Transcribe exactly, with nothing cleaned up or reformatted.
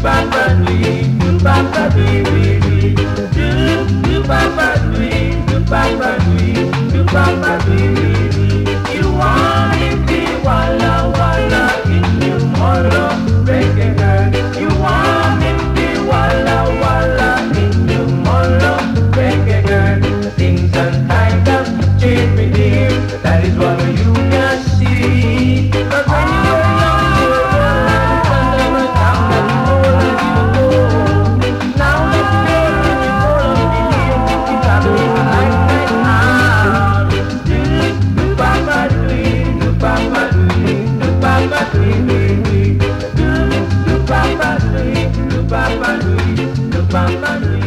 Papa Dwee, do Papa Dwee, Dwee, do do Papa Dwee, do Papa Dwee, do Papa Dwee, Dwee. You want it, be walla walla in your molo, reggae girl. You want it, be walla walla in your molo, reggae girl. Things and times have changed with him, that is what you can see. But when you were young, you were young, and never down that old you go. Now it's good to be born of the hill, it's happening like night out. Do Papa Dwee, do Papa Dwee, do Papa Dwee, Dwee, Dwee. Do Papa Dwee, do Papa Dwee, do Papa Dwee.